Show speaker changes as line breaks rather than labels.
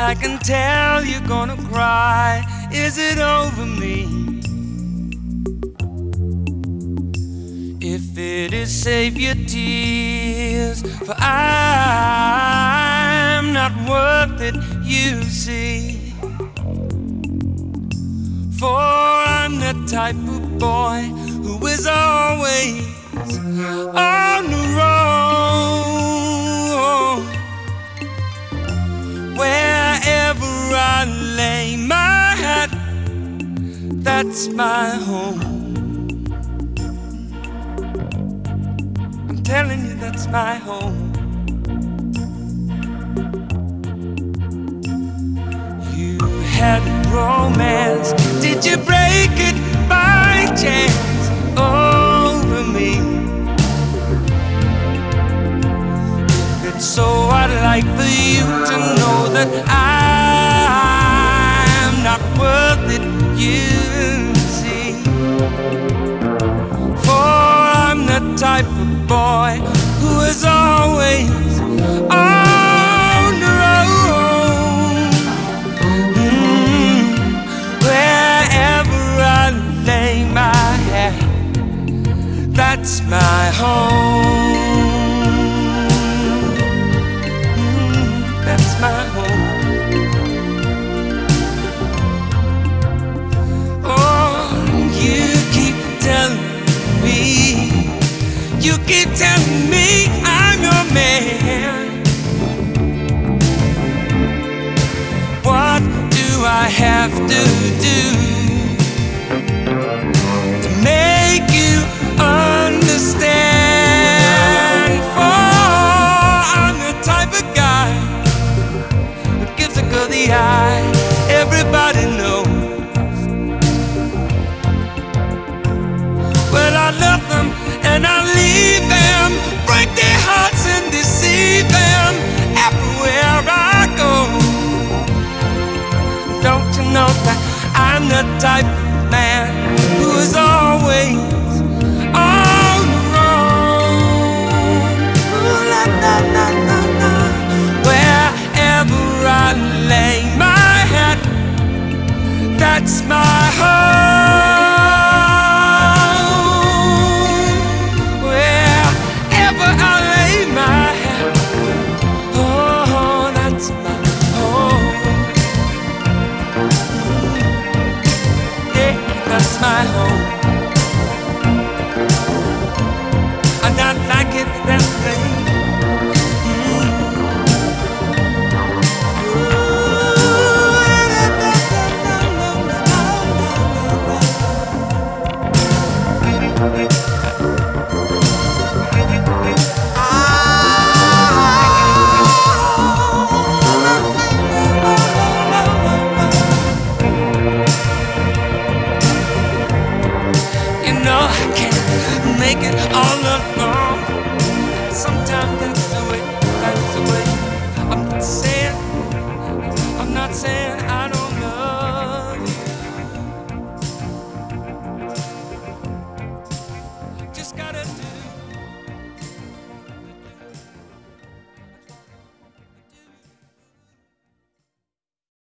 I can tell you're gonna cry. Is it over me? If it is, save your tears, for I'm not worth it, you see. For I'm the type of boy who is always on the road. Wherever I lay my hat, that's my home. I'm telling you, that's my home. You had romance, did you break it by chance over me? If it's so, I'd like for you to know that I'm not worth it, you see. For I'm the type of boy who is always on the road. Wherever I lay my head, that's my home. That's my home. Oh, you keep telling me, you keep telling me I'm your man. What do I have to do to make you understand? For I'm the type of guy who gives a girl the eye, everybody knows. Well, I love them and I leave them, break their hearts and deceive them everywhere I go. Don't you know that I'm the type of man who is always on the road? Ooh, la, la, la, la, la. Wherever I lay my hat, that's my home. Wherever I lay my hat, oh, that's my home. Yeah, that's my home. I'm not like it that way. You know I can't make it all alone. Sometimes